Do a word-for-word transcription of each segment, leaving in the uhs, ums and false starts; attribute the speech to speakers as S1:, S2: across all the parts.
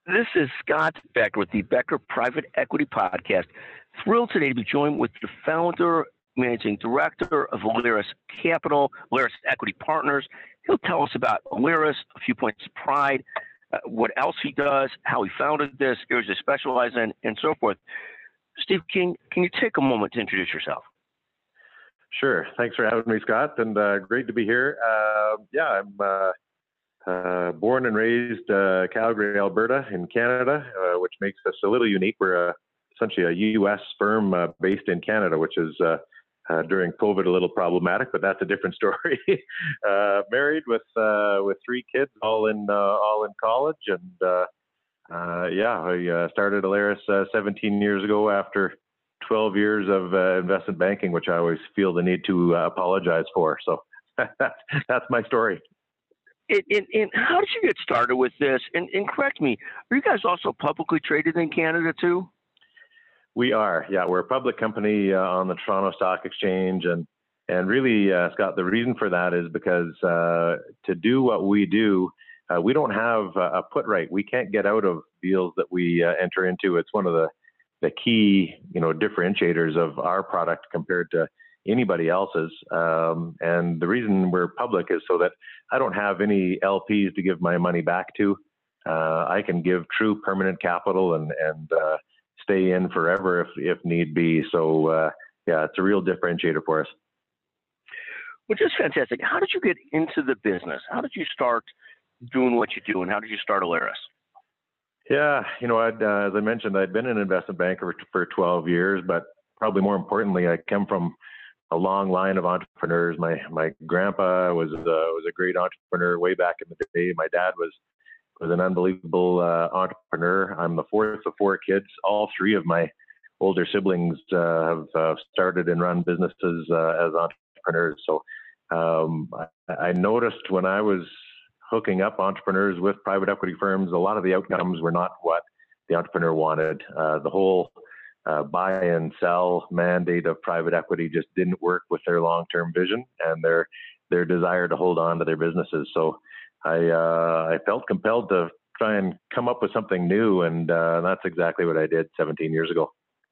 S1: This is Scott Becker with the Becker Private Equity Podcast. Thrilled today to be joined with the founder, managing director of Alerus Capital, Alerus Equity Partners. He'll tell us about Alerus, a few points of pride, uh, what else he does, how he founded this, areas they specialize in, and so forth. Steve King, can you take a moment to introduce yourself?
S2: Sure. Thanks for having me, Scott, and uh, great to be here. Uh, yeah, I'm uh, uh, born and raised uh, Calgary, Alberta, in Canada, uh, which makes us a little unique. We're uh, essentially a U S firm uh, based in Canada, which is uh, uh, during COVID a little problematic, but that's a different story. uh, married with uh, with three kids, all in uh, all in college, and uh, uh, yeah, I uh, started Alerus uh, seventeen years ago after twelve years of uh, investment banking, which I always feel the need to uh, apologize for. So that's, that's my story.
S1: And, and, and how did you get started with this? And, and correct me, are you guys also publicly traded in Canada too?
S2: We are, yeah. We're a public company uh, on the Toronto Stock Exchange. And, and really, uh, Scott, the reason for that is because uh, to do what we do, uh, we don't have a put right. We can't get out of deals that we uh, enter into. It's one of the the key, you know, differentiators of our product compared to anybody else's. Um, and the reason we're public is so that I don't have any L Ps to give my money back to. Uh, I can give true permanent capital and, and uh, stay in forever if, if need be. So, uh, yeah, it's a real differentiator for us.
S1: Which is fantastic. How did you get into the business? How did you start doing what you do, and how did you start Alerus?
S2: Yeah, you know, I'd, uh, as I mentioned, I'd been an investment banker for twelve years, but probably more importantly, I come from a long line of entrepreneurs. My my grandpa was uh, was a great entrepreneur way back in the day. My dad was was an unbelievable uh, entrepreneur. I'm the fourth of four kids. All three of my older siblings uh, have uh, started and run businesses uh, as entrepreneurs. So um, I, I noticed when I was hooking up entrepreneurs with private equity firms, a lot of the outcomes were not what the entrepreneur wanted. Uh, the whole uh, buy and sell mandate of private equity just didn't work with their long-term vision and their their desire to hold on to their businesses. So I uh, I felt compelled to try and come up with something new, and uh, that's exactly what I did seventeen years ago.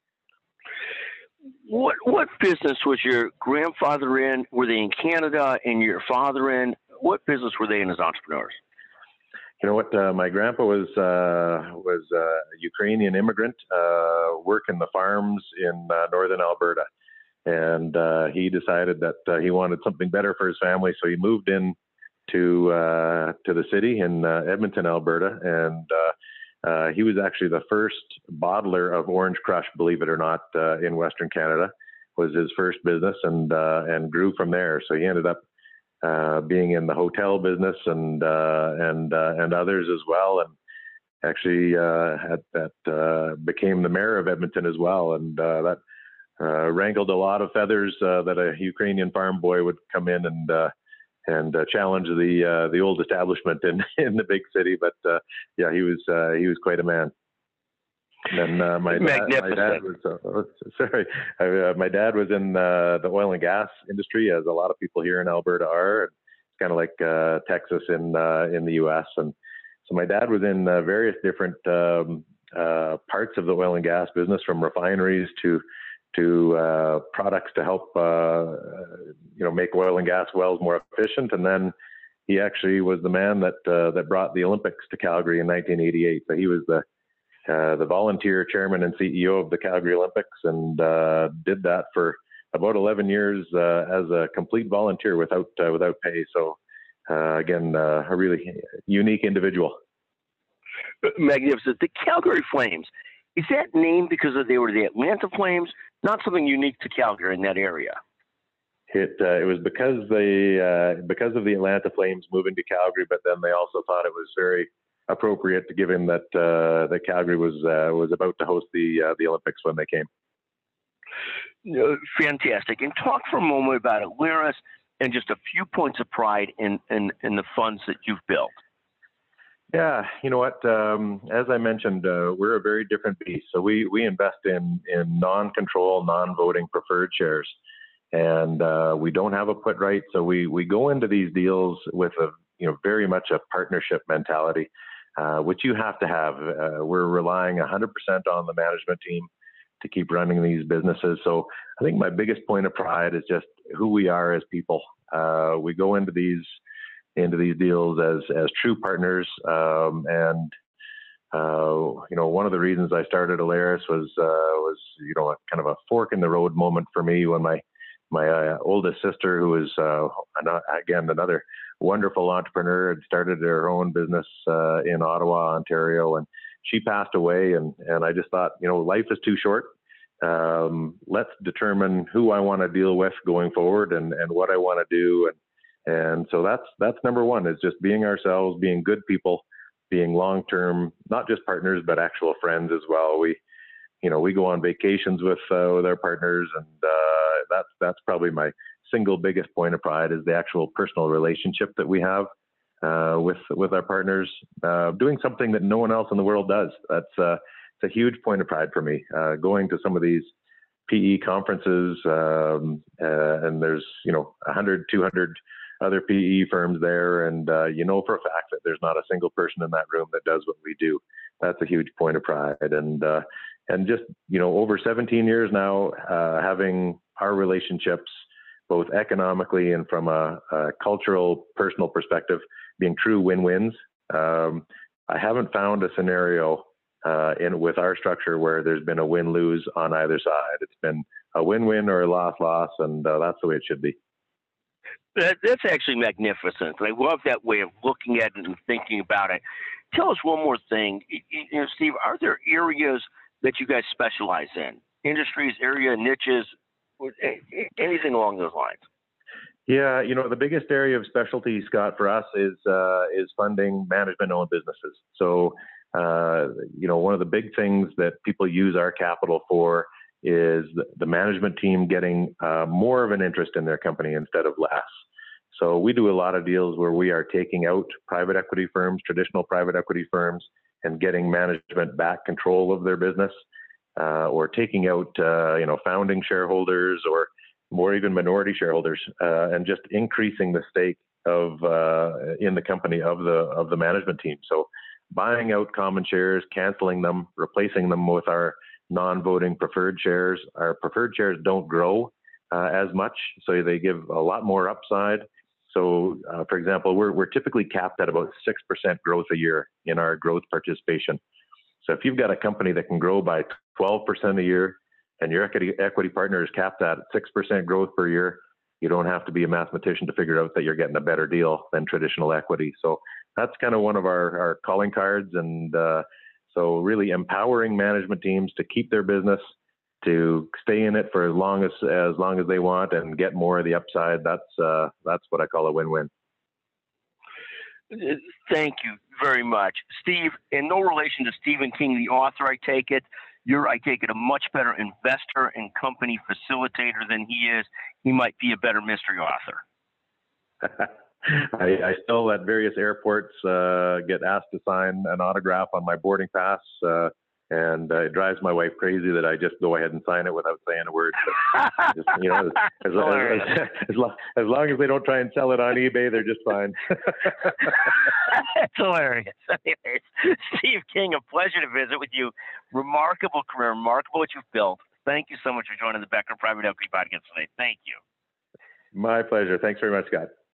S1: What what business was your grandfather in? Were they in Canada and your father in? What business were they in as entrepreneurs?
S2: You know what? Uh, my grandpa was uh, was uh, a Ukrainian immigrant, uh, working the farms in uh, northern Alberta, and uh, he decided that uh, he wanted something better for his family, so he moved in to uh, to the city in uh, Edmonton, Alberta, and uh, uh, he was actually the first bottler of Orange Crush, believe it or not, uh, in Western Canada. Was his first business, and uh, and grew from there. So he ended up Uh, being in the hotel business and uh, and uh, and others as well, and actually uh, had that uh, became the mayor of Edmonton as well, and uh, that uh, wrangled a lot of feathers uh, that a Ukrainian farm boy would come in and uh, and uh, challenge the uh, the old establishment in in the big city. But uh, yeah, he was uh, he was quite a man. And uh, my, dad, my dad was uh, sorry, uh, my dad was in uh, the oil and gas industry, as a lot of people here in Alberta are. It's kind of like uh, Texas in uh, in the U S. And so my dad was in uh, various different um, uh, parts of the oil and gas business, from refineries to to uh, products to help uh, you know make oil and gas wells more efficient. And then he actually was the man that uh, that brought the Olympics to Calgary in nineteen eighty-eight. So he was the Uh, the volunteer chairman and C E O of the Calgary Olympics, and uh, did that for about eleven years uh, as a complete volunteer without uh, without pay. So uh, again, uh, a really unique individual.
S1: Magnificent. The Calgary Flames, is that named because of they were the Atlanta Flames? Not something unique to Calgary in that area.
S2: It uh, it was because they uh, because of the Atlanta Flames moving to Calgary, but then they also thought it was very appropriate, to given that uh, that Calgary was uh, was about to host the uh, the Olympics when they came.
S1: Uh, fantastic. And talk for a moment about Alerus and just a few points of pride in in, in the funds that you've built.
S2: Yeah, you know what? Um, as I mentioned, uh, we're a very different beast. So we we invest in in non-control, non-voting preferred shares, and uh, we don't have a put right. So we we go into these deals with a you know very much a partnership mentality. uh, which you have to have. Uh, we're relying one hundred percent on the management team to keep running these businesses. So I think my biggest point of pride is just who we are as people. Uh, we go into these into these deals as as true partners, um, and uh, you know, one of the reasons I started Alaris was uh, was you know a, kind of a fork in the road moment for me when my my uh, oldest sister, who is uh, an, again another wonderful entrepreneur, had started her own business uh, in Ottawa, Ontario, and she passed away. And and I just thought, you know, life is too short. Um, let's determine who I want to deal with going forward, and and what I want to do. And and so that's that's number one, is just being ourselves, being good people, being long-term, not just partners, but actual friends as well. We, you know, we go on vacations with uh, with our partners, and uh, that's that's probably my single biggest point of pride, is the actual personal relationship that we have uh, with with our partners, uh, doing something that no one else in the world does. That's uh, it's a huge point of pride for me. Uh, going to some of these P E conferences, um, uh, and there's you know one hundred, two hundred other P E firms there, and uh, you know for a fact that there's not a single person in that room that does what we do. That's a huge point of pride, and uh, and just you know over seventeen years now, uh, having our relationships, both economically and from a, a cultural, personal perspective, being true win-wins. Um, I haven't found a scenario uh, in with our structure where there's been a win-lose on either side. It's been a win-win or a loss-loss, and uh, that's the way it should be.
S1: That, that's actually magnificent. I love that way of looking at it and thinking about it. Tell us one more thing. You know, Steve, are there areas that you guys specialize in? Industries, area, niches, anything along those lines?
S2: Yeah, you know, the biggest area of specialty, Scott, for us is uh, is funding management-owned businesses. So, uh, you know, one of the big things that people use our capital for is the, the management team getting uh, more of an interest in their company instead of less. So we do a lot of deals where we are taking out private equity firms, traditional private equity firms, and getting management back control of their business, uh, or taking out, uh, you know, founding shareholders or more even minority shareholders, uh, and just increasing the stake of uh, in the company of the of the management team. So buying out common shares, canceling them, replacing them with our non-voting preferred shares. Our preferred shares don't grow uh, as much, so they give a lot more upside. So, uh, for example, we're we're typically capped at about six percent growth a year in our growth participation. So if you've got a company that can grow by twelve percent a year, and your equity equity partner is capped at six percent growth per year, you don't have to be a mathematician to figure out that you're getting a better deal than traditional equity. So that's kind of one of our, our calling cards. And uh, so really empowering management teams to keep their business, to stay in it for as long as as long as they want and get more of the upside. That's uh, that's what I call a win-win.
S1: Thank you very much, Steve. In no relation to Stephen King, the author, I take it, you're, I take it, a much better investor and company facilitator than he is. He might be a better mystery author.
S2: I, I still at various airports uh, get asked to sign an autograph on my boarding pass. Uh, And uh, it drives my wife crazy that I just go ahead and sign it without saying a word. But just, you know, as, as, as, as, long, as long as they don't try and sell it on eBay, they're just fine.
S1: That's hilarious. Anyways, Steve King, a pleasure to visit with you. Remarkable career, remarkable what you've built. Thank you so much for joining the Becker Private Equity Podcast today. Thank you.
S2: My pleasure. Thanks very much, Scott.